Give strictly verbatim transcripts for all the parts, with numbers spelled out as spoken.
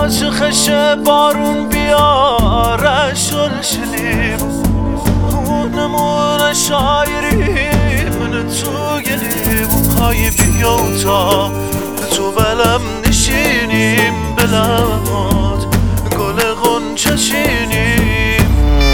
باز خش بارون بیاره شلشلیم نمونه شاعری من تو گلیم های بیا تا تو بلم نشینیم بلمات گل غنچه چینیم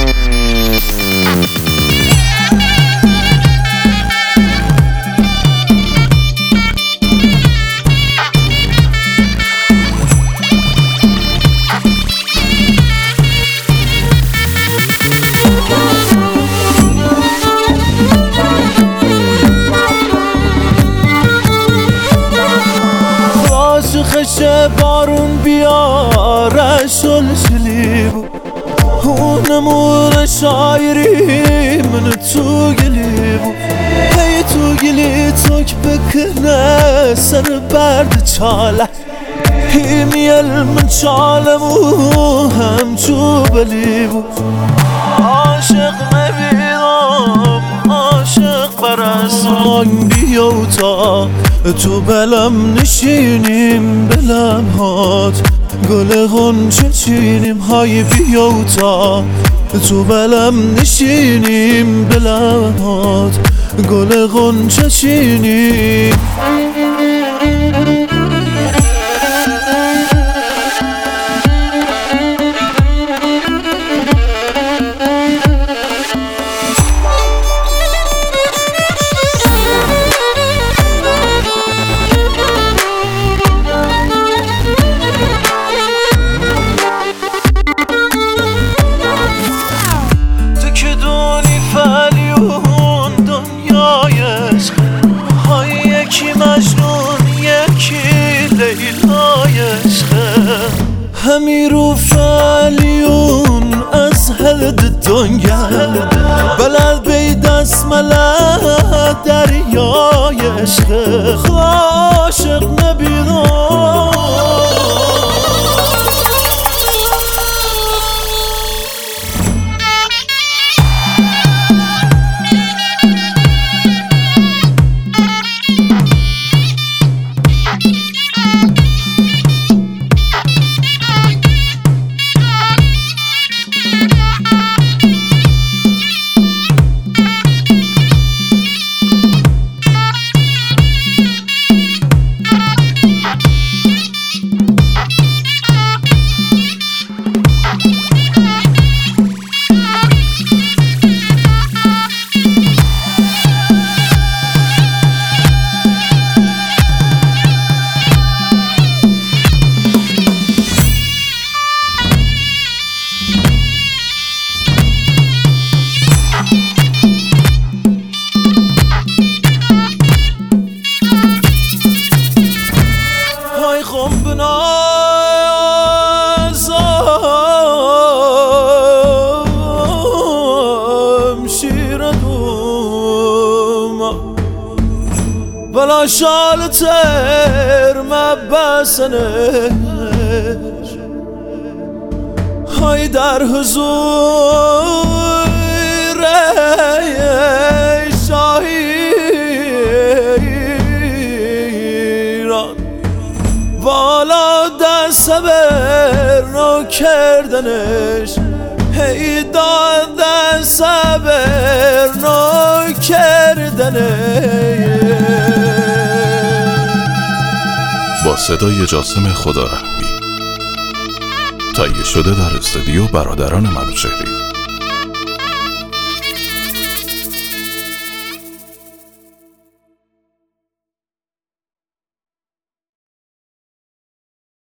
خش بارون بیاره شلشلی بود نمونه شاعری من تو گلی بود هی تو گلی توک بکنه سر برد چاله هی میل من چاله و هم تو بلی بود عاشق نبیدم عاشق برسان بیا تا تو بلم نشینیم بلم هات گل غنچه چینیم های بیا تا تو بلم نشینیم بلم هات گل غنچه چینیم همی رو فعلیون از هلد دنیا بلد بی دست ملد دریای عشق عاشق نبیدم بلا شال تر مبسنش های در حضور شاهیران بالا دست صبر نو کردنش هی داد صبر نو کردنش با صدای جاسم خدارحمی تهیه شده در استودیو برادران منوچهری.